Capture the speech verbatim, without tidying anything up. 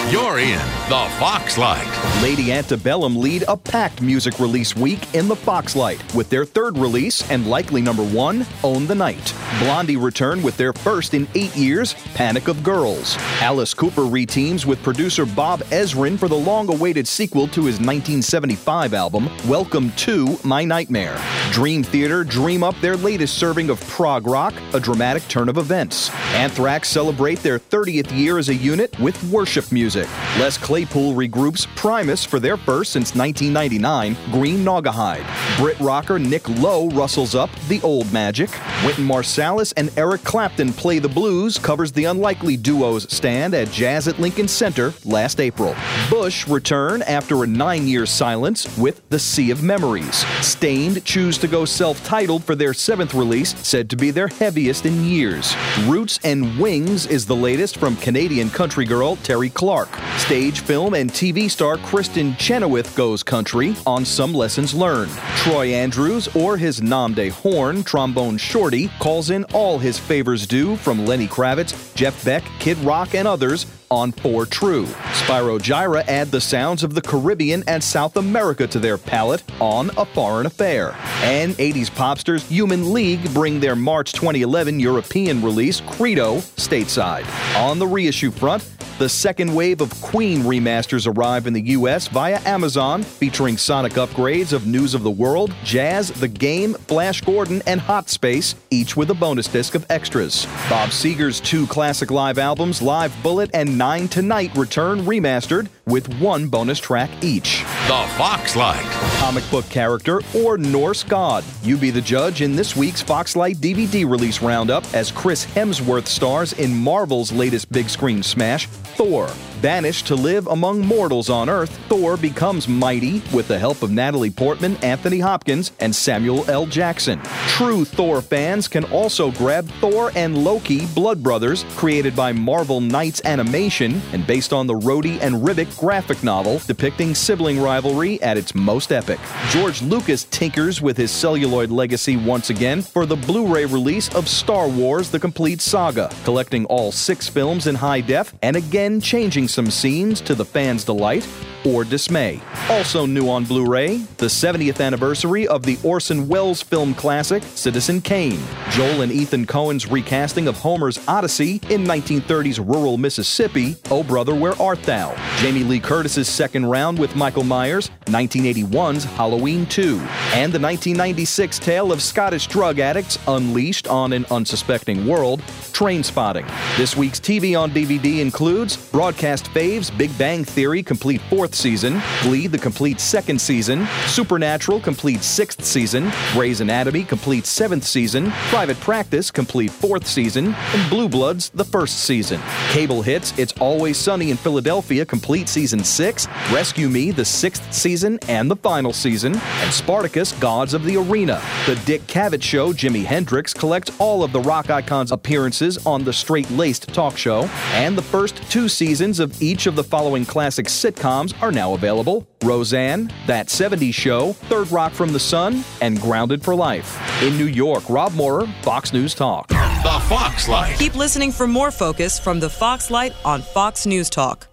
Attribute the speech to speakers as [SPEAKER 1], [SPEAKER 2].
[SPEAKER 1] You're in the Foxlight.
[SPEAKER 2] Lady Antebellum lead a packed music release week in the Foxlight with their third release and likely number one, Own the Night. Blondie return with their first in eight years, Panic of Girls. Alice Cooper reteams with producer Bob Ezrin for the long-awaited sequel to his nineteen seventy-five album, Welcome to My Nightmare. Dream Theater dream up their latest serving of prog rock, a dramatic turn of events. Anthrax celebrate their thirtieth year as a unit with worship music. Les Claypool regroups Primus for their first since nineteen ninety-nine, Green Naugahyde. Brit rocker Nick Lowe rustles up The Old Magic. Wynton Marsalis and Eric Clapton Play the Blues covers the Unlikely Duos stand at Jazz at Lincoln Center last April. Bush return after a nine-year silence with The Sea of Memories. Stained choose to go self-titled for their seventh release, said to be their heaviest in years. Roots and Wings is the latest from Canadian country girl Terry Clark. Stage, film, and T V star Kristen Chenoweth goes country on Some Lessons Learned. Troy Andrews, or his nom de horn, Trombone Shorty, calls in all his favors due from Lenny Kravitz, Jeff Beck, Kid Rock, and others on For True. Spyro Gyra add the sounds of the Caribbean and South America to their palette on A Foreign Affair. And eighties popsters Human League bring their March twenty eleven European release, Credo, stateside. On the reissue front, the second wave of Queen remasters arrive in the U S via Amazon, featuring sonic upgrades of News of the World, Jazz, The Game, Flash Gordon, and Hot Space, each with a bonus disc of extras. Bob Seger's two classic live albums, Live Bullet and Nine Tonight, return remastered with one bonus track each.
[SPEAKER 1] The Foxlight.
[SPEAKER 2] Comic book character or Norse god? You be the judge in this week's Foxlight D V D release roundup as Chris Hemsworth stars in Marvel's latest big screen smash, Thor. Banished to live among mortals on Earth, Thor becomes mighty with the help of Natalie Portman, Anthony Hopkins, and Samuel L. Jackson. True Thor fans can also grab Thor and Loki, Blood Brothers, created by Marvel Knights Animation and based on the Rhodey and Ribic graphic novel depicting sibling rivalry at its most epic. George Lucas tinkers with his celluloid legacy once again for the Blu-ray release of Star Wars: The Complete Saga, collecting all six films in high def and again changing some scenes to the fans' delight or dismay. Also new on Blu-ray, the seventieth anniversary of the Orson Welles film classic, Citizen Kane. Joel and Ethan Coen's recasting of Homer's Odyssey in nineteen thirties rural Mississippi, Oh Brother, Where Art Thou? Jamie Lee Curtis's second round with Michael Myers, nineteen eighty-one's Halloween two. And the nineteen ninety-six tale of Scottish drug addicts unleashed on an unsuspecting world, Trainspotting. This week's T V on D V D includes Broadcast Faves, Big Bang Theory, complete fourth season, Glee, the complete second season, Supernatural, complete sixth season, Grey's Anatomy, complete seventh season, Private Practice, complete fourth season, and Blue Bloods, the first season. Cable hits It's Always Sunny in Philadelphia, complete season six, Rescue Me, the sixth season and the final season, and Spartacus, Gods of the Arena. The Dick Cavett Show, Jimi Hendrix, collects all of the rock icon's appearances on the Straight-Laced Talk Show, and the first two seasons of each of the following classic sitcoms are now available: Roseanne, That seventies Show, Third Rock from the Sun, and Grounded for Life. In New York, Rob Moorer, Fox News Talk.
[SPEAKER 1] The Foxlight.
[SPEAKER 3] Keep listening for more Focus from the Foxlight on Fox News Talk.